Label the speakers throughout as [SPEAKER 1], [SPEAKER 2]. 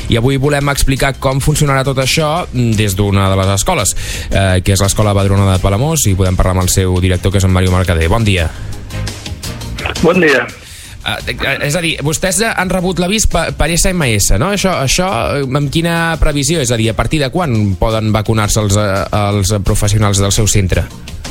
[SPEAKER 1] i avui volem explicar com funcionarà tot això des d'una de les escoles, que és l'Escola Badruna de Palamós, i podem parlar amb el seu director, que és en Màriu Mercader. Bon dia.
[SPEAKER 2] Bon dia.
[SPEAKER 1] És a dir, vostès han rebut l'avís per SMS, no? Això amb quina previsió? És a dir, a partir de quan poden vacunar-se els professionals del seu centre?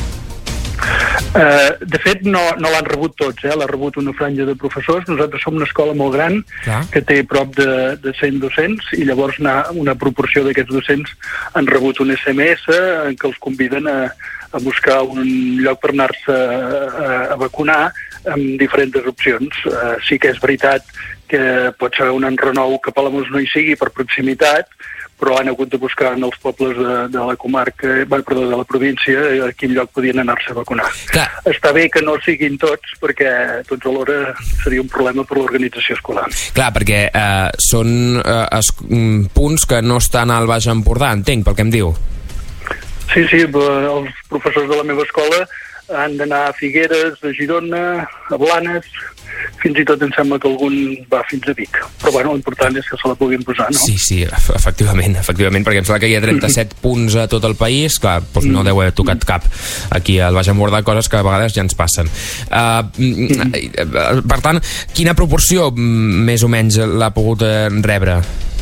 [SPEAKER 2] De fet, no l'han rebut tots, l'ha rebut una franja de professors. Nosaltres som una escola molt gran, que té prop de 100 docents, i llavors una proporció d'aquests docents han rebut un SMS en què els conviden a buscar un lloc per anar-se a vacunar amb diferents opcions. Sí que és veritat que pot ser un enrenou que a Palamós no hi sigui per proximitat, però han hagut de buscar en els pobles de la comarca, de la província, a quin lloc podien anar-se a vacunar.
[SPEAKER 1] Clar.
[SPEAKER 2] Està bé que no siguin tots, perquè tots alhora seria un problema per l'organització escolar.
[SPEAKER 1] Clar, perquè són punts que no estan al Baix Empordà, entenc, pel que em diu.
[SPEAKER 2] Sí, els professors de la meva escola han d'anar a Figueres, a Girona, a Blanes, fins i tot em sembla que algun va fins a Vic. Però bueno, l'important és que se la puguin posar, no?
[SPEAKER 1] Sí, efectivament, perquè em sembla que hi ha 37 punts a tot el país. Clar, doncs no deu haver tocat cap aquí al Baix Empordà, coses que a vegades ja ens passen. Per tant, quina proporció més o menys l'ha pogut rebre?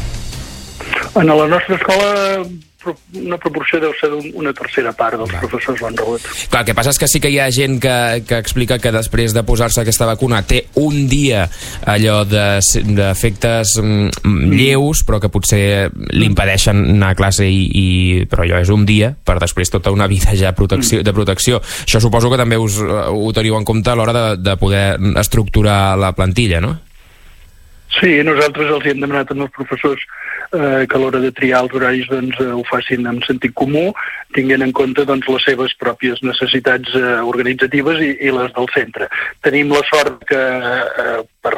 [SPEAKER 2] En la nostra escola una proporció deu ser una tercera part dels professors l'han rebut.
[SPEAKER 1] Clar, el que passa és que sí que hi ha gent que explica que després de posar-se aquesta vacuna té un dia allò d'efectes lleus, però que potser li impedeixen anar a classe, però allò és un dia, per després tota una vida ja de protecció. Això suposo que també ho teniu en compte a l'hora de poder estructurar la plantilla, no?
[SPEAKER 2] Sí, nosaltres els hem demanat als professors que a l'hora de triar els horaris ho facin amb sentit comú, tinguent en compte les seves pròpies necessitats organitzatives i les del centre. Tenim la sort que per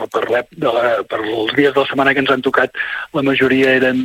[SPEAKER 2] els dies de la setmana que ens han tocat la majoria eren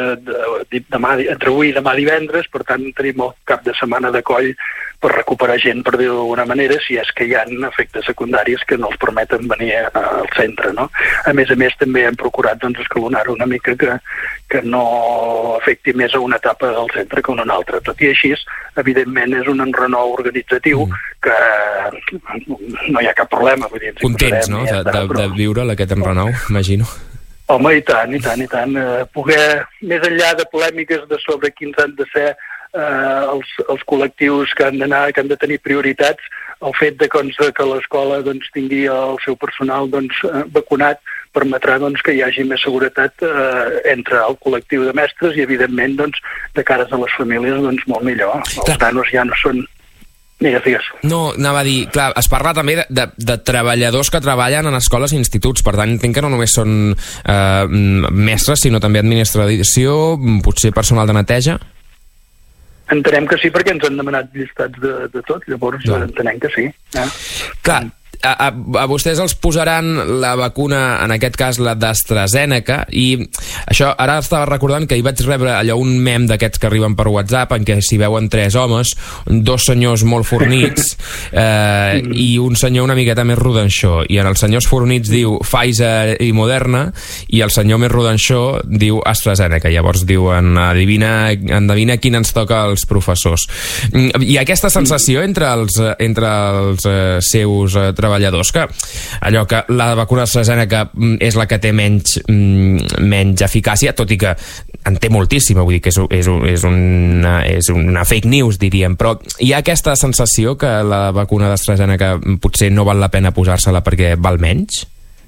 [SPEAKER 2] entre avui i demà divendres, per tant tenim el cap de setmana de coll per recuperar gent, per dir-ho d'alguna manera, si és que hi ha efectes secundaris que no els permeten venir al centre, no? A més, també hem procurat escalonar-ho una mica que no afecti més a una etapa del centre que a una altra. Tot i així, evidentment, és un enrenou organitzatiu que no hi ha cap problema. Vull dir,
[SPEAKER 1] contents, no?, de viure aquest enrenou, imagino.
[SPEAKER 2] Home, i tant. Poder, més enllà de polèmiques sobre quins han de ser els col·lectius que han de tenir prioritats, el fet que l'escola tingui el seu personal vacunat permetrà que hi hagi més seguretat entre el col·lectiu de mestres i, evidentment, de cares a les famílies, molt millor. Els nanos ja no són... Digues.
[SPEAKER 1] No, anava a dir, clar, es parla també de treballadors que treballen en escoles i instituts, per tant entenc que no només són mestres, sinó també administració, potser personal de neteja.
[SPEAKER 2] Entenem que sí, perquè ens han demanat llistats de tot, llavors entenem que sí.
[SPEAKER 1] Clar, a vostès els posaran la vacuna, en aquest cas la d'AstraZeneca, i això, ara estava recordant que hi vaig rebre allò un mem d'aquests que arriben per WhatsApp, en què s'hi veuen 3 homes, 2 senyors molt fornits i un senyor una miqueta més rodanxó, i en els senyors fornits diu Pfizer i Moderna, i el senyor més rodanxó diu AstraZeneca. Llavors diuen, endevina quin ens toca als professors. Hi ha aquesta sensació entre els seus treballadors, que allò que la vacuna AstraZeneca és la que té menys eficàcia, tot i que en té moltíssima, vull dir que és una fake news, diríem, però hi ha aquesta sensació que la vacuna d'AstraZeneca potser no val la pena posar-se-la perquè val menys?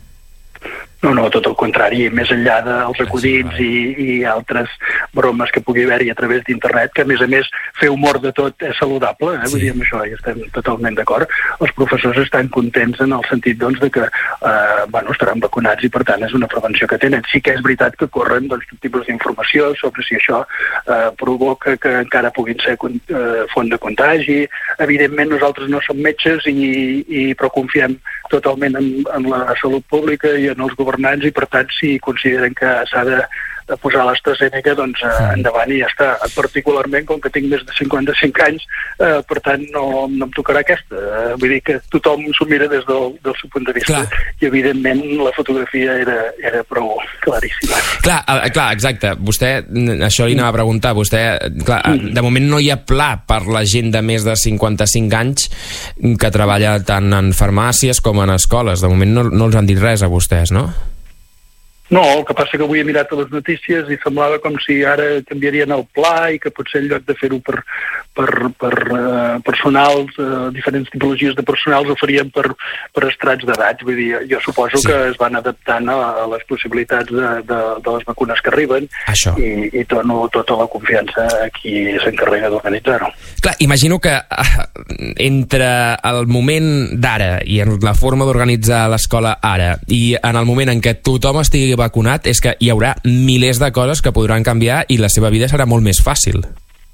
[SPEAKER 2] No, tot el contrari, més enllà dels acudits i altres bromes que pugui haver-hi a través d'internet, que a més fer humor de tot és saludable, vull dir, amb això hi estem totalment d'acord. Els professors estan contents en el sentit de que estaran vacunats i per tant és una prevenció que tenen. Sí que és veritat que corren tot tipus d'informació sobre si això provoca que encara puguin ser font de contagi. Evidentment nosaltres no som metges però confiem totalment en la salut pública i en els governants, i per tant si consideren que s'ha de posar l'AstraZeneca, doncs endavant i ja està. Particularment, com que tinc més de 55 anys, per tant no em tocarà aquesta. Vull dir que tothom s'ho mira des del seu punt de vista. I evidentment la fotografia era prou claríssima.
[SPEAKER 1] Clar, exacte. Vostè, això li anava a preguntar, de moment no hi ha pla per la gent de més de 55 anys que treballa tant en farmàcies com en escoles. De moment no els han dit res a vostès, no?
[SPEAKER 2] No, el que passa que avui he mirat a les notícies i semblava com si ara canviarien el pla i que potser en lloc de fer-ho per personals, diferents tipologies de personals, ho farien per estrats d'edats. Vull dir, jo suposo que es van adaptant a les possibilitats de les vacunes que arriben i dono tota la confiança a qui s'encarrega d'organitzar-ho.
[SPEAKER 1] Clar, imagino que entre el moment d'ara i la forma d'organitzar l'escola ara i en el moment en què tothom estigui vacunat és que hi haurà milers de coses que podran canviar i la seva vida serà molt més fàcil.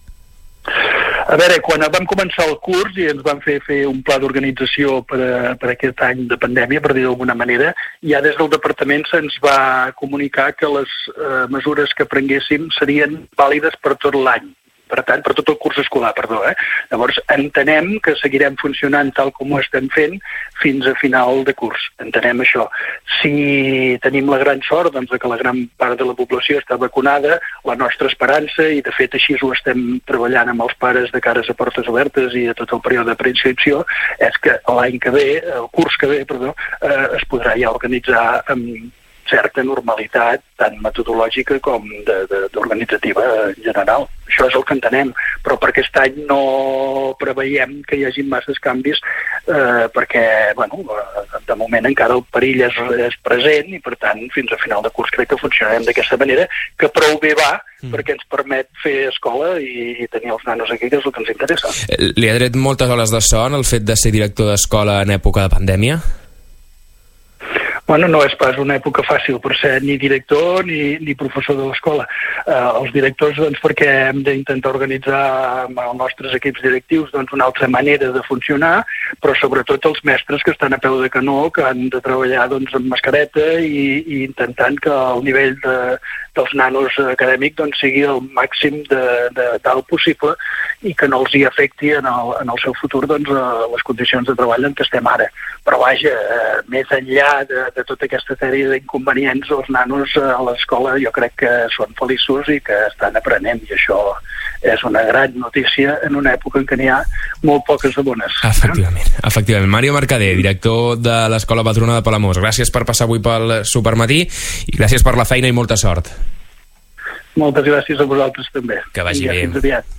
[SPEAKER 2] A veure, quan vam començar el curs i ens van fer un pla d'organització per aquest any de pandèmia, per dir d'alguna manera, ja des del departament se'ns va comunicar que les mesures que prenguéssim serien vàlides per tot l'any. Per tant, per tot el curs escolar, perdó. Llavors, entenem que seguirem funcionant tal com ho estem fent fins a final de curs. Entenem això. Si tenim la gran sort doncs, que la gran part de la població està vacunada, la nostra esperança, i de fet així ho estem treballant amb els pares de cares a portes obertes i a tot el període de preinscripció, és que l'any que ve, el curs que ve, es podrà ja organitzar amb certa normalitat, tant metodològica com d'organitzativa en general. Això és el que entenem, però per aquest any no preveiem que hi hagi masses canvis perquè, de moment encara el perill és present i, per tant, fins a final de curs crec que funcionarem d'aquesta manera, que prou bé va perquè ens permet fer escola i tenir els nanos aquí, que és el que ens interessa.
[SPEAKER 1] Li ha tret moltes hores de son el fet de ser director d'escola en època de pandèmia?
[SPEAKER 2] No és pas una època fàcil per ser ni director ni professor de l'escola. Els directors, perquè hem d'intentar organitzar amb els nostres equips directius una altra manera de funcionar, però sobretot els mestres que estan a peu de canó, que han de treballar amb mascareta i intentant que el nivell dels nanos acadèmics sigui el màxim d'alt possible i que no els hi afecti en el seu futur les condicions de treball en què estem ara. Però vaja, més enllà de tota aquesta sèrie d'inconvenients, els nanos a l'escola jo crec que són feliços i que estan aprenent, i això és una gran notícia en una època en què n'hi ha molt poques de bones.
[SPEAKER 1] Efectivament. Mario Mercader, director de l'Escola Patrona de Palamós, gràcies per passar avui pel Supermatí i gràcies per la feina i molta sort.
[SPEAKER 2] Moltes gràcies a vosaltres també.
[SPEAKER 1] Que vagi bé.
[SPEAKER 2] Fins aviat.